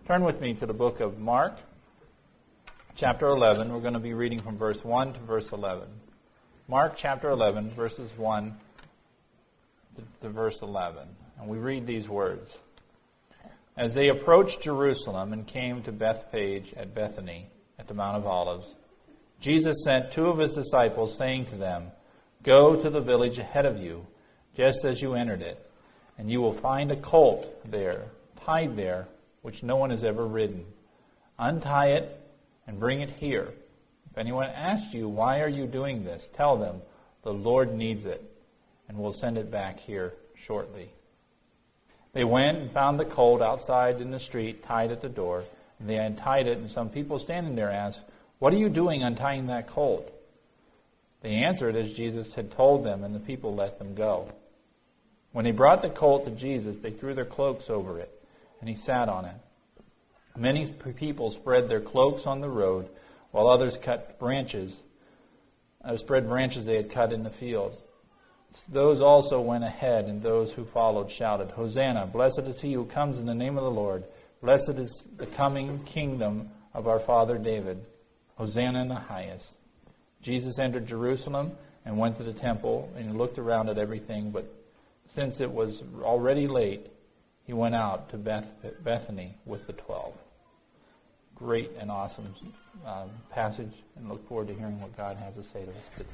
Turn with me to the book of Mark, chapter 11. We're going to be reading from verse 1 to verse 11. Mark chapter 11, verses 1 to verse 11. And we read these words. As they approached Jerusalem and came to Bethphage at Bethany, at the Mount of Olives, Jesus sent two of his disciples, saying to them, "Go to the village ahead of you, just as you entered it, and you will find a colt there, tied there, which no one has ever ridden. Untie it and bring it here. If anyone asks you, 'Why are you doing this?' tell them, 'The Lord needs it, and we'll send it back here shortly.'" They went and found the colt outside in the street, tied at the door, and they untied it, and some people standing there asked, "What are you doing untying that colt?" They answered as Jesus had told them, and the people let them go. When they brought the colt to Jesus, they threw their cloaks over it, and he sat on it. Many people spread their cloaks on the road, while others spread branches they had cut in the field. Those also went ahead, and those who followed shouted, "Hosanna! Blessed is he who comes in the name of the Lord. Blessed is the coming kingdom of our father David. Hosanna in the highest." Jesus entered Jerusalem and went to the temple, and he looked around at everything, but since it was already late, he went out to Bethany with the 12. Great and awesome passage, and look forward to hearing what God has to say to us today.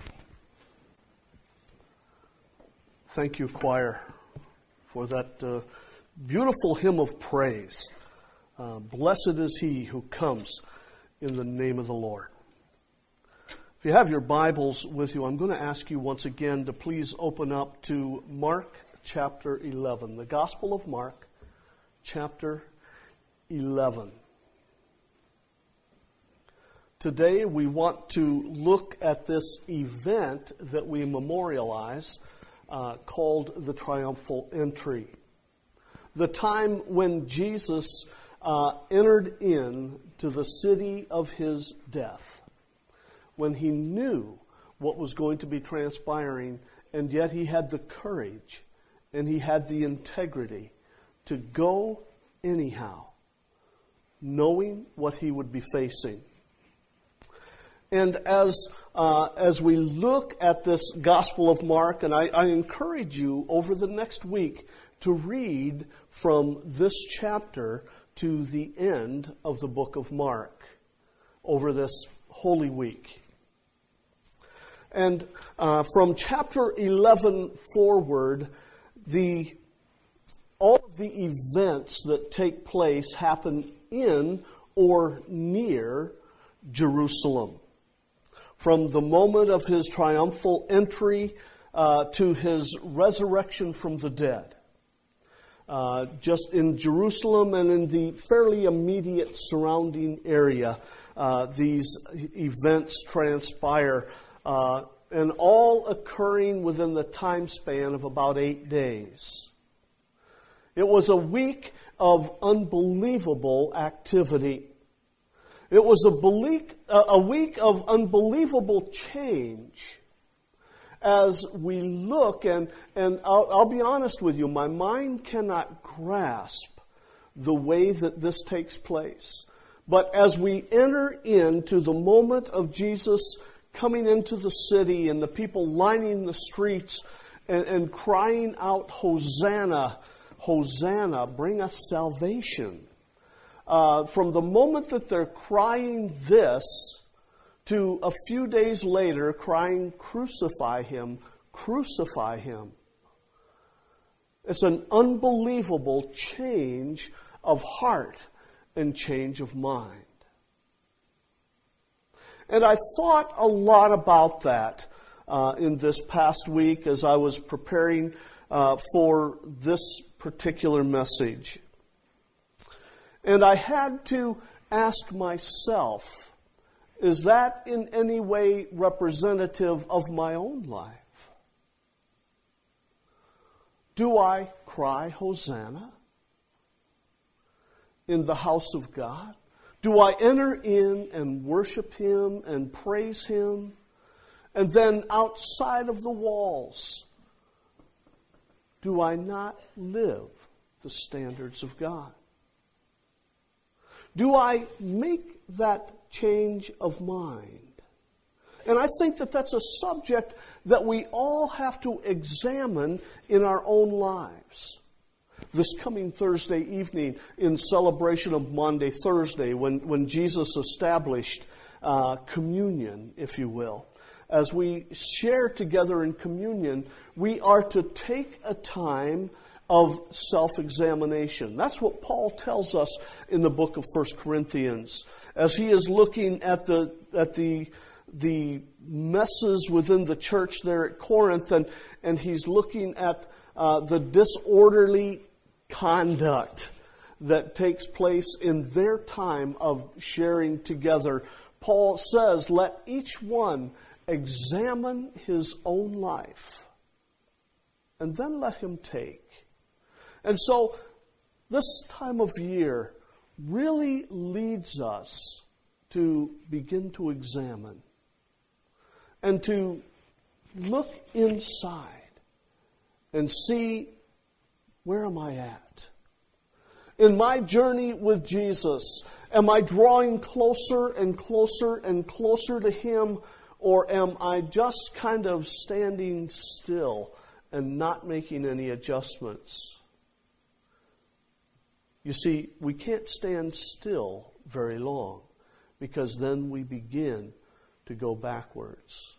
Thank you, choir, for that beautiful hymn of praise. Blessed is he who comes in the name of the Lord. If you have your Bibles with you, I'm going to ask you once again to please open up to Mark chapter 11. The Gospel of Mark, chapter 11. Today we want to look at this event that we memorialize called the Triumphal Entry. The time when Jesus entered into the city of his death, when he knew what was going to be transpiring, and yet he had the courage and he had the integrity to go anyhow, knowing what he would be facing. And as we look at this Gospel of Mark, and I encourage you over the next week to read from this chapter to the end of the book of Mark over this Holy Week. And from chapter 11 forward, all of the events that take place happen in or near Jerusalem. From the moment of his triumphal entry to his resurrection from the dead. Just in Jerusalem and in the fairly immediate surrounding area, these events transpire, and all occurring within the time span of about 8 days. It was a week of unbelievable activity. It was a week of unbelievable change. As we look, and I'll be honest with you, my mind cannot grasp the way that this takes place. But as we enter into the moment of Jesus coming into the city and the people lining the streets and crying out, "Hosanna, Hosanna, bring us salvation." From the moment that they're crying this to a few days later crying, "Crucify him, crucify him." It's an unbelievable change of heart and change of mind. And I thought a lot about that in this past week as I was preparing for this particular message. And I had to ask myself, is that in any way representative of my own life? Do I cry Hosanna in the house of God? Do I enter in and worship Him and praise Him? And then outside of the walls, do I not live the standards of God? Do I make that change of mind? And I think that that's a subject that we all have to examine in our own lives. This coming Thursday evening, in celebration of Maundy Thursday, when Jesus established communion, if you will, as we share together in communion, we are to take a time of self-examination. That's what Paul tells us in the book of 1 Corinthians. As he is looking at the messes within the church there at Corinth, and he's looking at the disorderly conduct that takes place in their time of sharing together. Paul says, let each one examine his own life, and then let him take. And so this time of year really leads us to begin to examine and to look inside and see, where am I at? In my journey with Jesus, am I drawing closer and closer and closer to Him, or am I just kind of standing still and not making any adjustments? You see, we can't stand still very long, because then we begin to go backwards.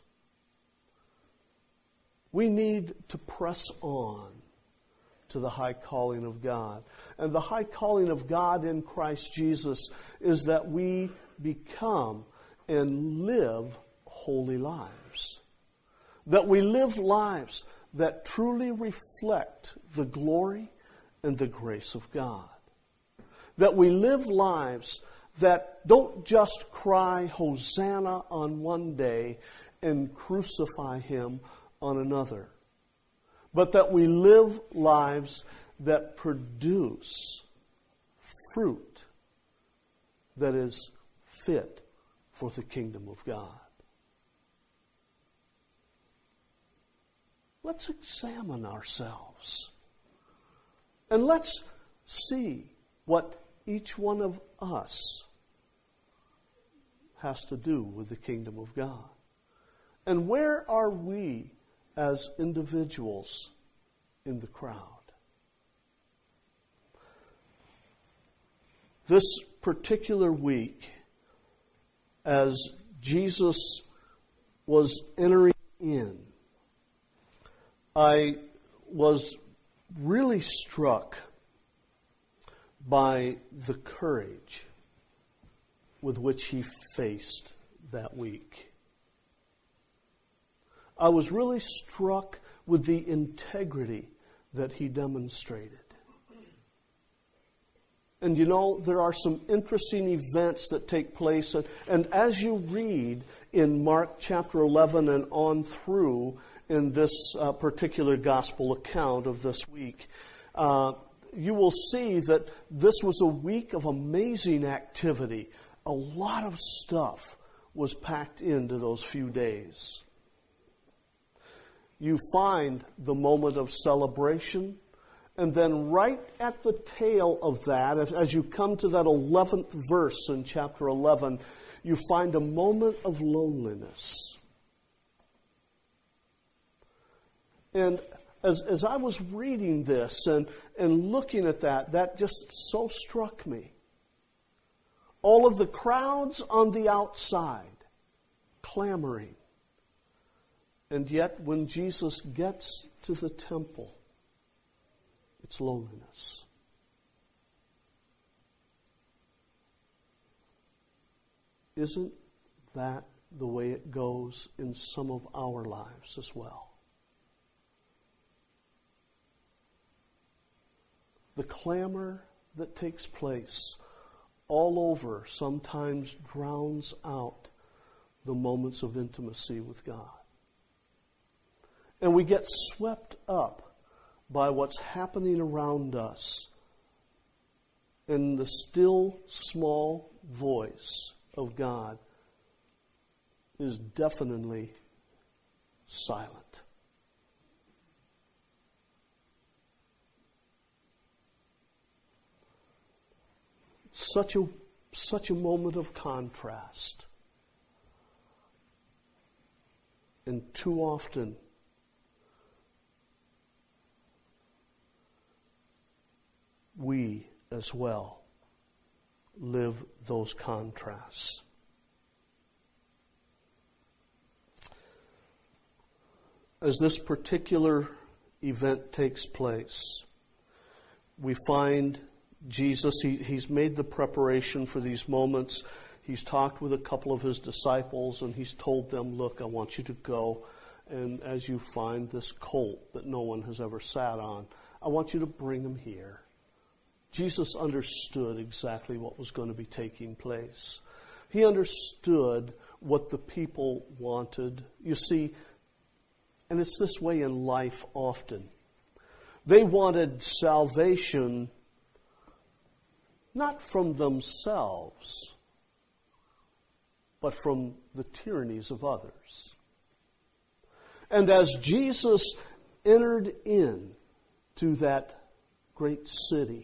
We need to press on to the high calling of God. And the high calling of God in Christ Jesus is that we become and live holy lives. That we live lives that truly reflect the glory and the grace of God. That we live lives that don't just cry Hosanna on one day and crucify Him on another, but that we live lives that produce fruit that is fit for the kingdom of God. Let's examine ourselves, and let's see what each one of us has to do with the kingdom of God. And where are we as individuals in the crowd? This particular week, as Jesus was entering in, I was really struck by the courage with which He faced that week. I was really struck with the integrity that He demonstrated. And you know, there are some interesting events that take place. And as you read in Mark chapter 11 and on through in this particular gospel account of this week, you will see that this was a week of amazing activity. A lot of stuff was packed into those few days. You find the moment of celebration, and then right at the tail of that, as you come to that 11th verse in chapter 11, you find a moment of loneliness. And as I was reading this and looking at that just so struck me. All of the crowds on the outside clamoring. And yet when Jesus gets to the temple, it's loneliness. Isn't that the way it goes in some of our lives as well? The clamor that takes place all over sometimes drowns out the moments of intimacy with God. And we get swept up by what's happening around us. And the still, small voice of God is definitely silent. Such a such a moment of contrast. And too often, we as well live those contrasts. As this particular event takes place, we find Jesus, he's made the preparation for these moments. He's talked with a couple of his disciples and he's told them, look, I want you to go, and as you find this colt that no one has ever sat on, I want you to bring him here. Jesus understood exactly what was going to be taking place. He understood what the people wanted. You see, and it's this way in life often. They wanted salvation not from themselves, but from the tyrannies of others. And as Jesus entered in to that great city,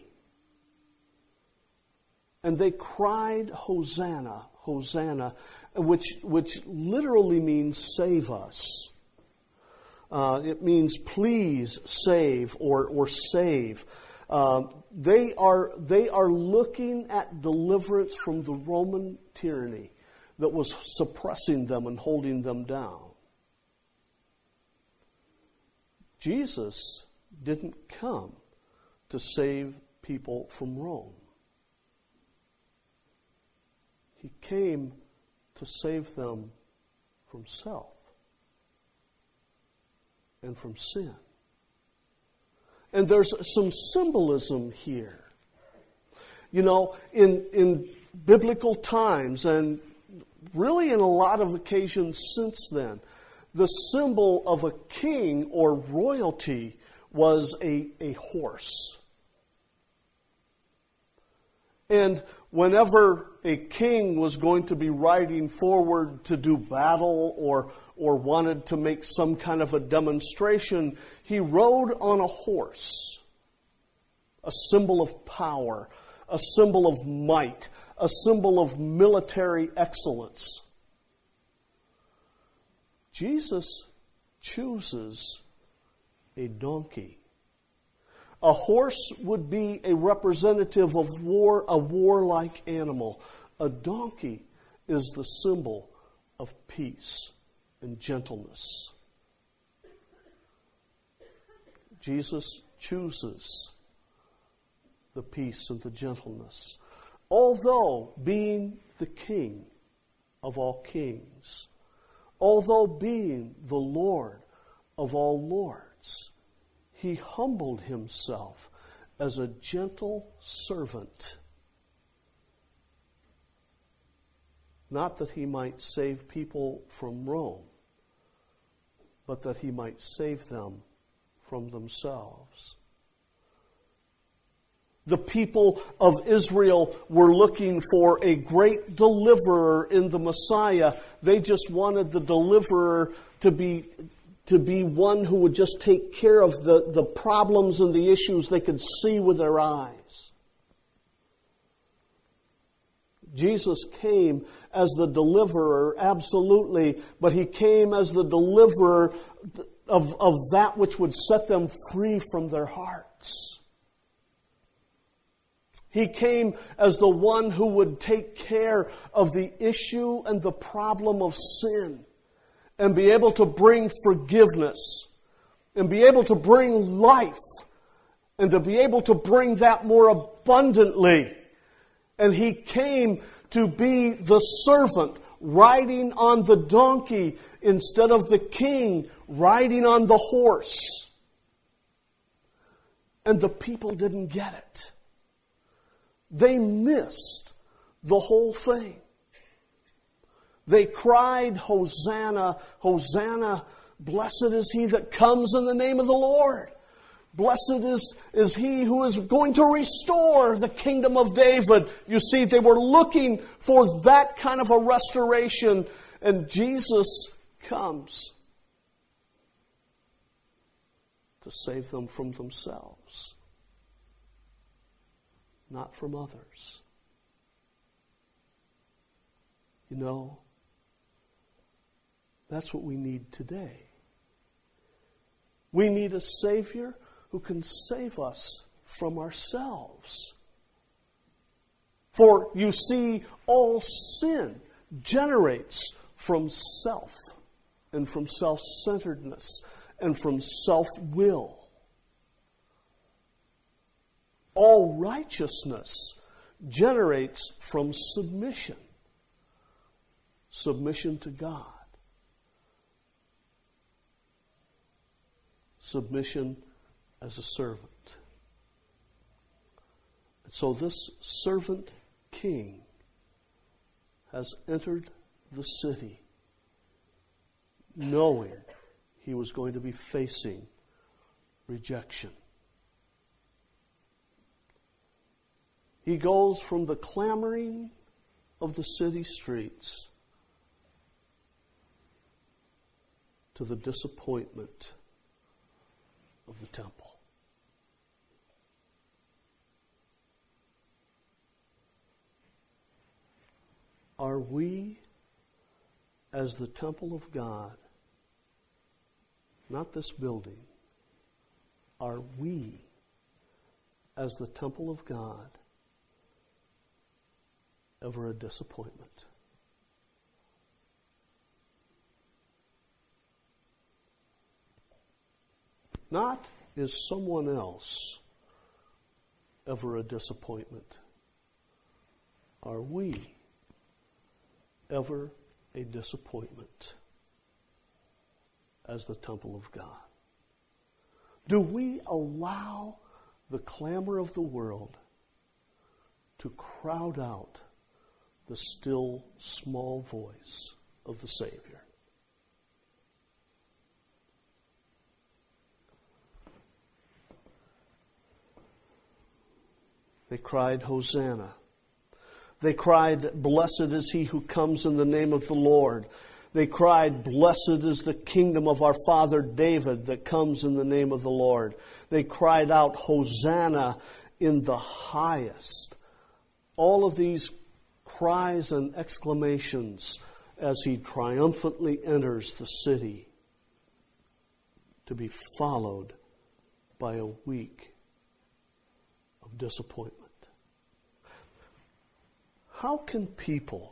and they cried, Hosanna, Hosanna, which literally means save us. It means please save or save. They are looking at deliverance from the Roman tyranny that was suppressing them and holding them down. Jesus didn't come to save people from Rome. He came to save them from self and from sin. And there's some symbolism here. You know, in biblical times, and really in a lot of occasions since then, the symbol of a king or royalty was a horse. And whenever a king was going to be riding forward to do battle or wanted to make some kind of a demonstration, he rode on a horse, a symbol of power, a symbol of might, a symbol of military excellence. Jesus chooses a donkey. A horse would be a representative of war, a warlike animal. A donkey is the symbol of peace and gentleness. Jesus chooses the peace and the gentleness. Although being the King of all kings, although being the Lord of all lords, he humbled himself as a gentle servant. Not that he might save people from Rome, but that he might save them from themselves. The people of Israel were looking for a great deliverer in the Messiah. They just wanted the deliverer to be one who would just take care of the problems and the issues they could see with their eyes. Jesus came as the deliverer, absolutely, but he came as the deliverer of that which would set them free from their hearts. He came as the one who would take care of the issue and the problem of sin and be able to bring forgiveness and be able to bring life and to be able to bring that more abundantly. And he came to be the servant riding on the donkey instead of the king riding on the horse. And the people didn't get it. They missed the whole thing. They cried, Hosanna, Hosanna, blessed is he that comes in the name of the Lord. Blessed is he who is going to restore the kingdom of David. You see, they were looking for that kind of a restoration, and Jesus comes to save them from themselves, not from others. You know, that's what we need today. We need a Savior who can save us from ourselves. For you see, all sin generates from self and from self-centeredness and from self-will. All righteousness generates from submission. Submission to God. Submission as a servant. And so this servant king has entered the city knowing he was going to be facing rejection. He goes from the clamoring of the city streets to the disappointment of the temple. Are we, as the temple of God, not this building, are we, as the temple of God, ever a disappointment? Not is someone else ever a disappointment? Are we ever a disappointment as the temple of God? Do we allow the clamor of the world to crowd out the still small voice of the Savior? They cried, Hosanna. They cried, blessed is he who comes in the name of the Lord. They cried, blessed is the kingdom of our father David that comes in the name of the Lord. They cried out, Hosanna in the highest. All of these cries and exclamations as he triumphantly enters the city, to be followed by a week of disappointment. How can people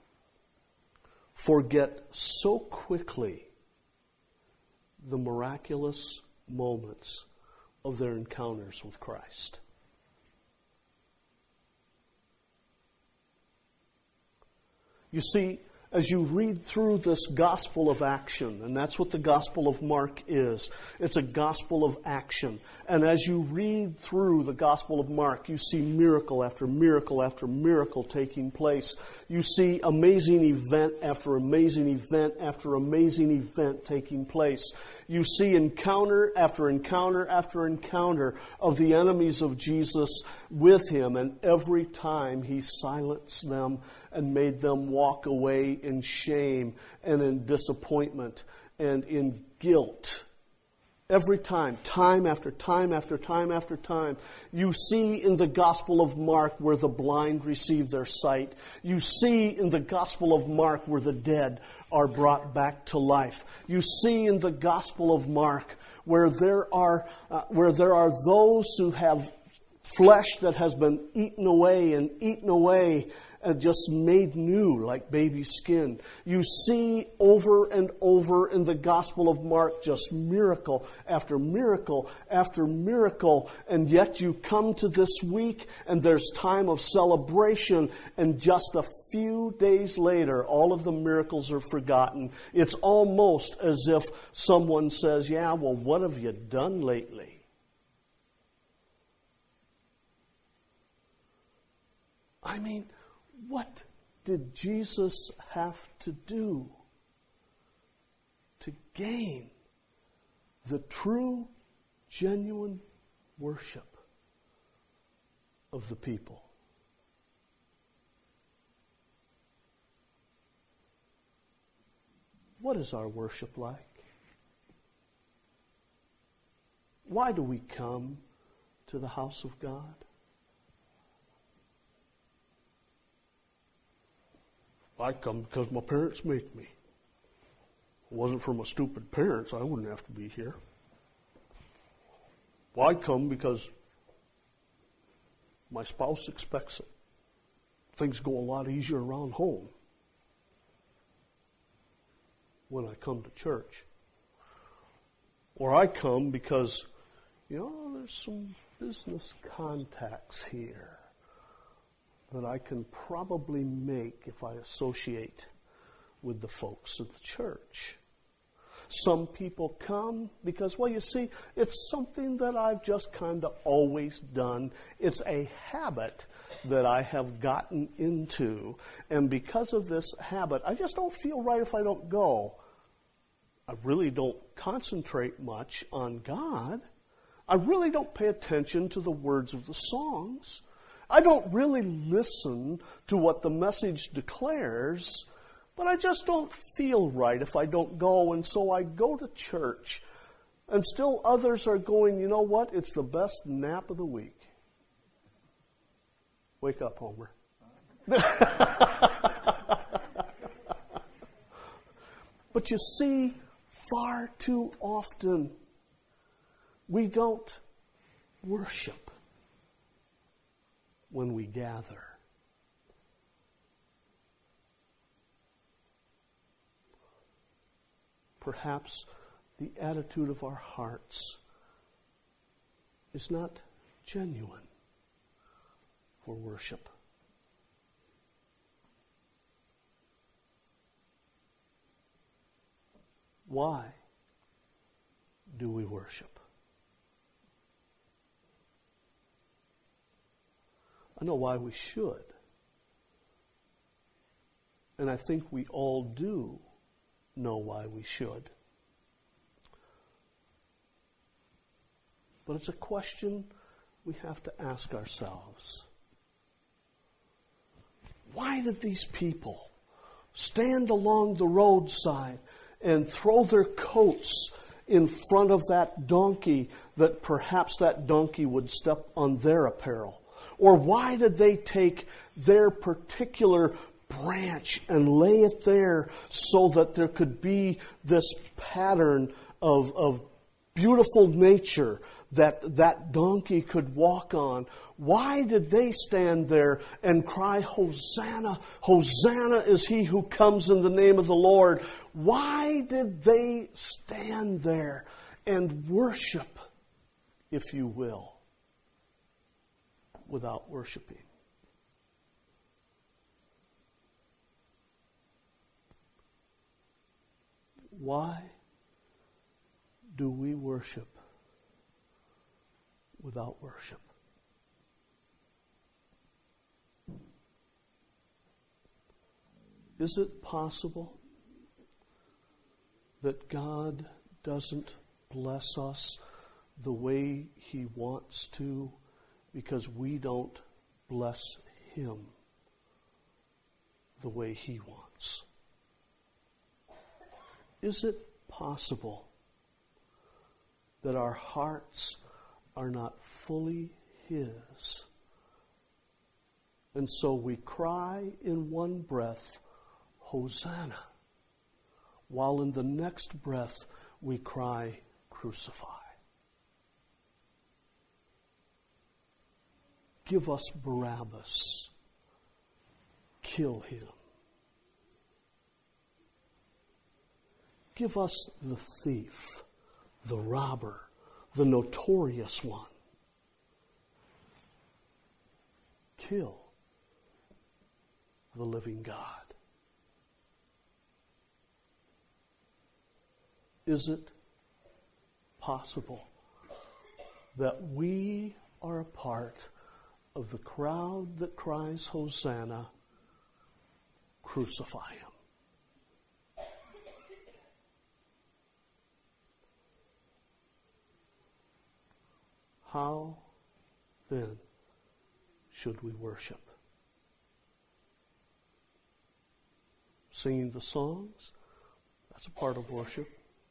forget so quickly the miraculous moments of their encounters with Christ? You see, as you read through this gospel of action, and that's what the Gospel of Mark is, it's a gospel of action. And as you read through the Gospel of Mark, you see miracle after miracle after miracle taking place. You see amazing event after amazing event after amazing event taking place. You see encounter after encounter after encounter of the enemies of Jesus with him, and every time he silenced them and made them walk away in shame and in disappointment and in guilt. Every time, time after time after time after time. You see in the Gospel of Mark where the blind receive their sight. You see in the Gospel of Mark where the dead are brought back to life. You see in the Gospel of Mark where there are those who have flesh that has been eaten away and just made new like baby skin. You see over and over in the Gospel of Mark just miracle after miracle after miracle, and yet you come to this week and there's time of celebration, and just a few days later all of the miracles are forgotten. It's almost as if someone says, yeah, well, what have you done lately? I mean, what did Jesus have to do to gain the true, genuine worship of the people? What is our worship like? Why do we come to the house of God? I come because my parents make me. If it wasn't for my stupid parents, I wouldn't have to be here. Well, I come because my spouse expects it. Things go a lot easier around home when I come to church. Or I come because, there's some business contacts here that I can probably make if I associate with the folks at the church. Some people come because, well, you see, it's something that I've just kind of always done. It's a habit that I have gotten into. And because of this habit, I just don't feel right if I don't go. I really don't concentrate much on God. I really don't pay attention to the words of the songs. I don't really listen to what the message declares, but I just don't feel right if I don't go, and so I go to church. And still others are going, you know what? It's the best nap of the week. Wake up, Homer. But you see, far too often, we don't worship when we gather. Perhaps the attitude of our hearts is not genuine for worship. Why do we worship? I know why we should. And I think we all do know why we should. But it's a question we have to ask ourselves. Why did these people stand along the roadside and throw their coats in front of that donkey that perhaps that donkey would step on their apparel? Or why did they take their particular branch and lay it there so that there could be this pattern of beautiful nature that donkey could walk on? Why did they stand there and cry, Hosanna, Hosanna is he who comes in the name of the Lord? Why did they stand there and worship, if you will, without worshiping? Why do we worship without worship? Is it possible that God doesn't bless us the way He wants to because we don't bless Him the way He wants? Is it possible that our hearts are not fully His? And so we cry in one breath, Hosanna, while in the next breath we cry, crucify. Give us Barabbas. Kill him. Give us the thief, the robber, the notorious one. Kill the living God. Is it possible that we are a part of the crowd that cries, Hosanna, crucify him? How, then, should we worship? Singing the songs, that's a part of worship.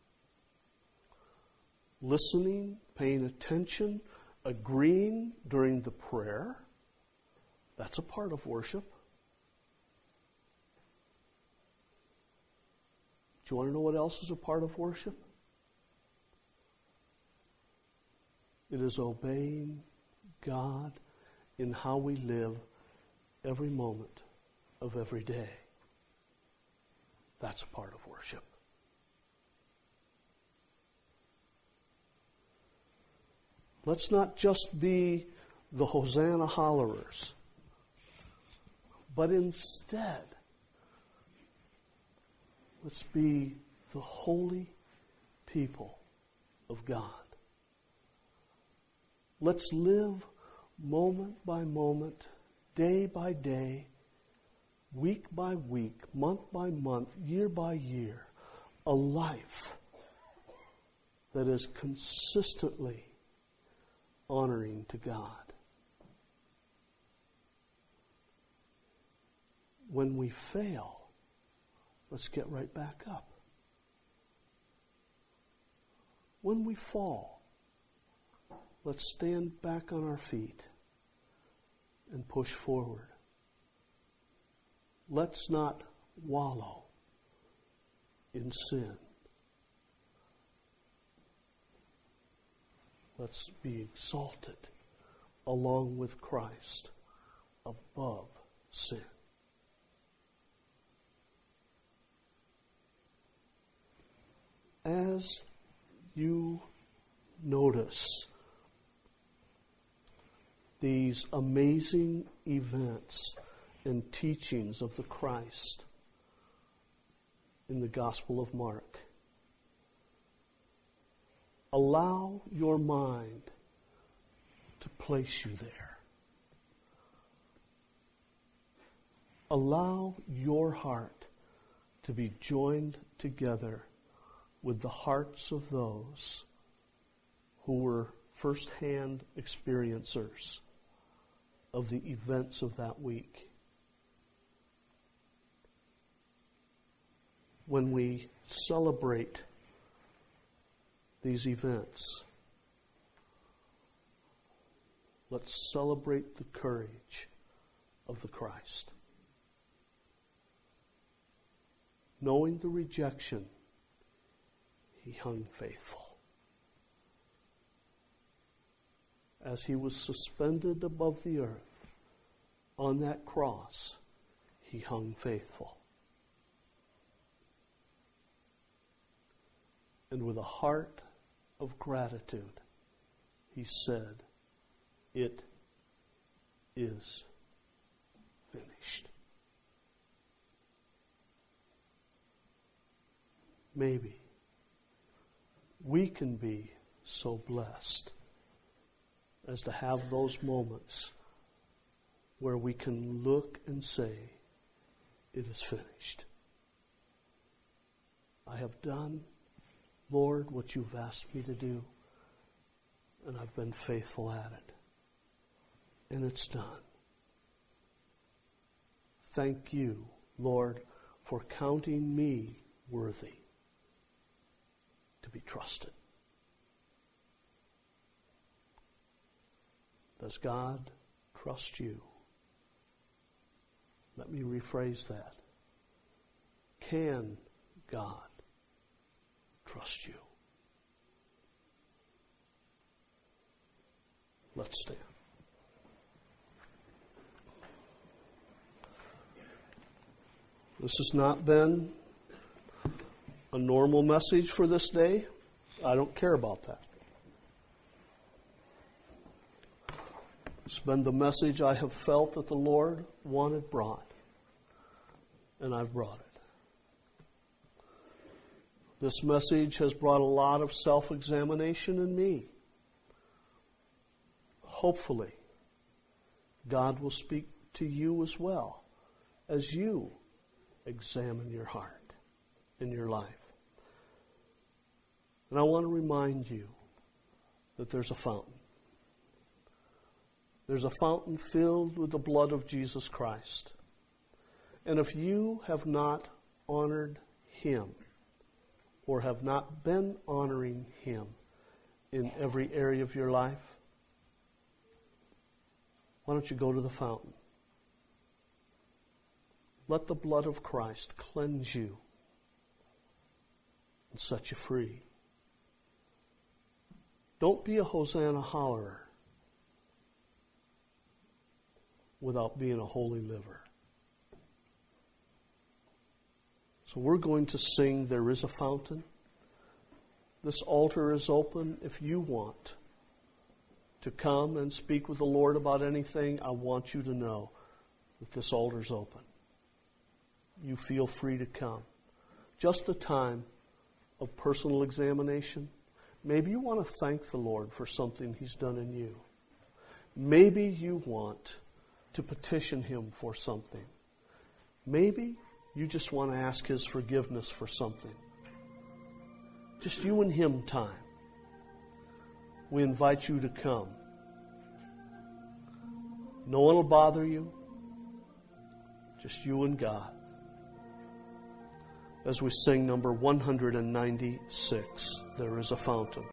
Listening, paying attention, agreeing during the prayer, that's a part of worship. Do you want to know what else is a part of worship? It is obeying God in how we live every moment of every day. That's a part of worship. Let's not just be the Hosanna hollerers, but instead, let's be the holy people of God. Let's live moment by moment, day by day, week by week, month by month, year by year, a life that is consistently honoring to God. When we fail, let's get right back up. When we fall, let's stand back on our feet and push forward. Let's not wallow in sin. Let's be exalted along with Christ above sin. As you notice these amazing events and teachings of the Christ in the Gospel of Mark, allow your mind to place you there. Allow your heart to be joined together with the hearts of those who were first-hand experiencers of the events of that week. When we celebrate these events, let's celebrate the courage of the Christ. Knowing the rejection, he hung faithful. As he was suspended above the earth on that cross, he hung faithful. And with a heart of gratitude, he said, "It is finished." Maybe we can be so blessed as to have those moments where we can look and say, "It is finished. I have done, Lord, what you've asked me to do, and I've been faithful at it. And it's done. Thank you, Lord, for counting me worthy to be trusted." Does God trust you? Let me rephrase that. Can God trust you? Let's stand. This has not been a normal message for this day. I don't care about that. It's been the message I have felt that the Lord wanted brought, and I've brought it. This message has brought a lot of self-examination in me. Hopefully, God will speak to you as well as you examine your heart and your life. And I want to remind you that there's a fountain. There's a fountain filled with the blood of Jesus Christ. And if you have not honored him or have not been honoring him in every area of your life, why don't you go to the fountain? Let the blood of Christ cleanse you and set you free. Don't be a Hosanna hollerer without being a holy liver. So we're going to sing There Is a Fountain. This altar is open. If you want to come and speak with the Lord about anything, I want you to know that this altar's open. You feel free to come. Just a time of personal examination. Maybe you want to thank the Lord for something He's done in you. Maybe you want to petition Him for something. Maybe you just want to ask His forgiveness for something. Just you and Him time. We invite you to come. No one will bother you. Just you and God. As we sing number 196, There Is a Fountain.